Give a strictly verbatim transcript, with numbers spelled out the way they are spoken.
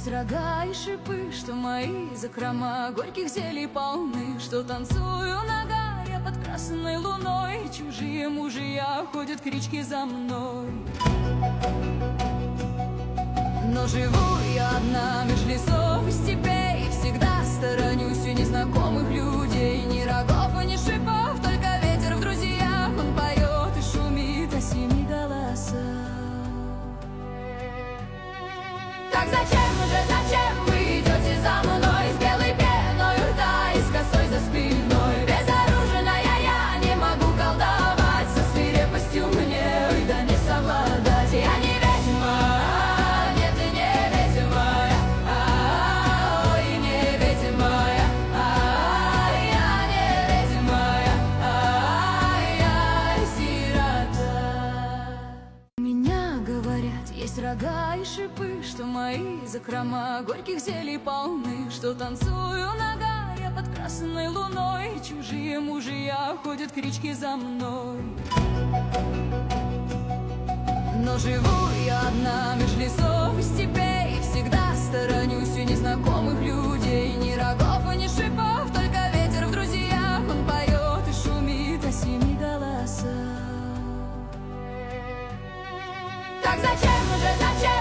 рога и шипы, что мои закрома горьких зелий полны, что танцую нога я под красной луной, чужие мужья ходят крички за мной. Но живу я одна меж лесов и степей, всегда сторонюсь у незнакомых людей. Ни рогов и ни шипов, только ветер в друзьях, он поет и шумит о семи голосах. Так зачем же, зачем вы идете за мной, с белой пеной у рта и с косой за спиной? Безоружная я не могу колдовать, со свирепостью мне, ой, да не совладать. Я не ведьма, нет, не ведьма, а, ой, не ведьма, а, я не ведьма, а, я сирота. У меня, говорят, есть рога и шипы, что мои закрома горьких зелий полны, что танцую нога я под красной луной, чужие мужья ходят крички за мной. Но живу я одна меж лесов и степей, всегда сторонюсь у незнакомых людей. Ни рогов и ни шипов, только ветер в друзьях, он поет и шумит о семи голосах. Так зачем же, зачем